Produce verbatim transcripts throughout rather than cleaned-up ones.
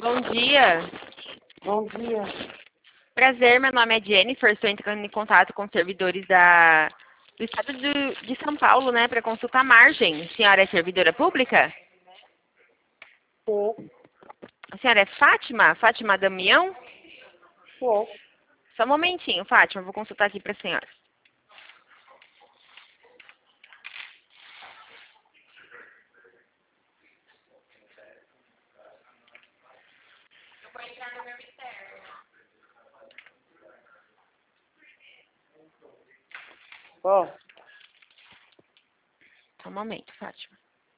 Bom dia. Bom dia. Prazer, meu nome é Jennifer, estou entrando em contato com servidores da, do estado de, de São Paulo, né, para consultar margem. A senhora é servidora pública? Sou. A senhora é Fátima? Fátima Damião? Sou. Só um momentinho, Fátima, eu vou consultar aqui para a senhora. Ó, Só um momento, Fátima.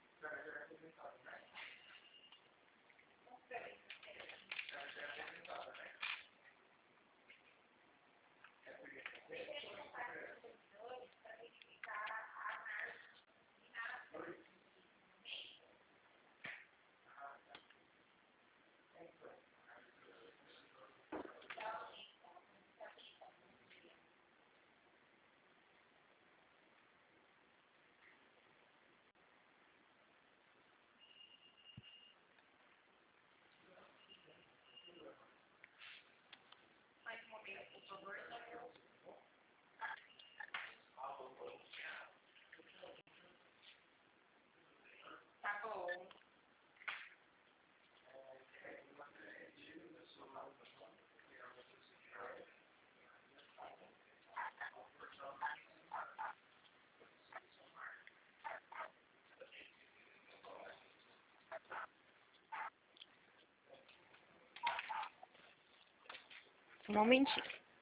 Só um momentinho.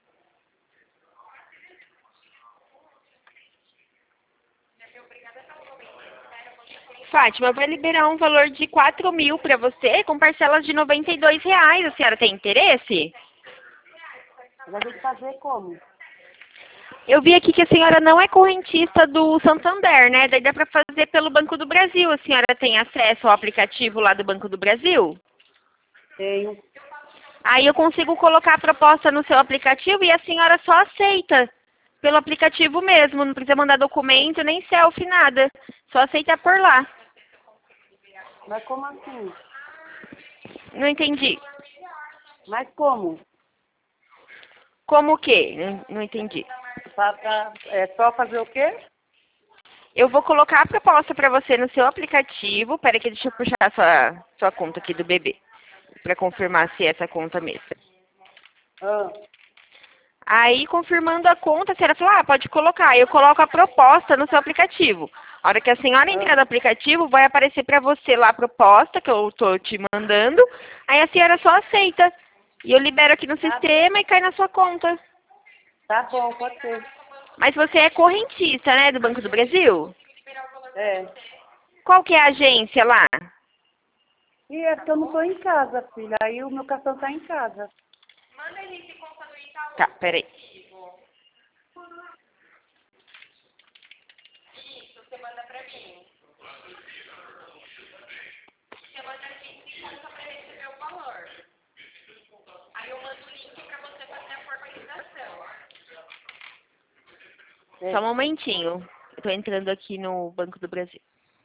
Fátima, eu vou liberar um valor de quatro mil para você, com parcelas de noventa e dois reais. A senhora tem interesse? vai ter que fazer como? Eu vi aqui que a senhora não é correntista do Santander, né? Daí dá para fazer pelo Banco do Brasil. A senhora tem acesso ao aplicativo lá do Banco do Brasil? Tenho. Aí eu consigo colocar a proposta no seu aplicativo e a senhora só aceita pelo aplicativo mesmo. Não precisa mandar documento, nem selfie, nada. Só aceita por lá. Mas como assim? Não entendi. Mas como? Como o quê? Não, não entendi. Pra, pra, é só fazer o quê? Eu vou colocar a proposta para você no seu aplicativo. Peraí que deixa eu puxar a sua, sua conta aqui do bebê. Para confirmar se é essa conta mesmo. Ah, Aí, confirmando a conta, a senhora falou, ah, pode colocar. Eu coloco a proposta no seu aplicativo. A hora que a senhora entrar no aplicativo, vai aparecer para você lá a proposta que eu tô te mandando. Aí a senhora só aceita. E eu libero aqui no sistema e cai na sua conta. tá bom, pode ser. Mas você é correntista, né, do Banco do Brasil? É. Qual que é a agência lá? E é porque eu não tô em casa, filha. Aí o meu cartão tá em casa. Tá, peraí. É. Só um momentinho. Eu tô entrando aqui no Banco do Brasil.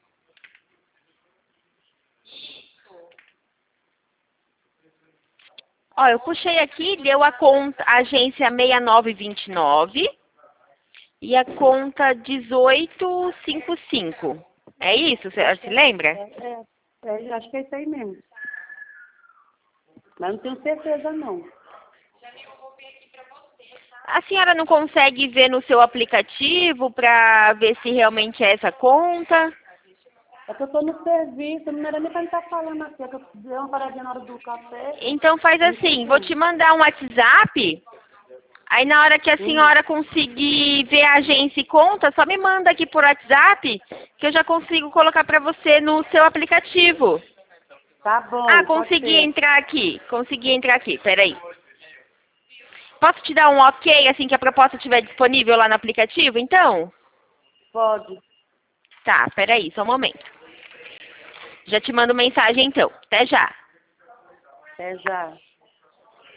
Ó, eu puxei aqui, deu a conta, a agência seis nove dois nove e a conta dezoito cinquenta e cinco. É isso? Você se lembra? É, é, é, acho que é isso aí mesmo. Mas não tenho certeza, não. A senhora não consegue ver no seu aplicativo para ver se realmente é essa conta? É que eu tô no serviço, não era nem pra estar falando aqui. É que eu dei uma paradinha na hora do café. Então faz assim, vou te mandar um WhatsApp. Aí na hora que a senhora conseguir ver a agência e conta, só me manda aqui por WhatsApp que eu já consigo colocar para você no seu aplicativo. Tá bom, Ah, pode consegui ser. entrar aqui. Consegui entrar aqui, peraí. Posso te dar um ok assim que a proposta estiver disponível lá no aplicativo, então? Pode. Tá, peraí, só um momento. Já te mando mensagem então. Até já. Até já.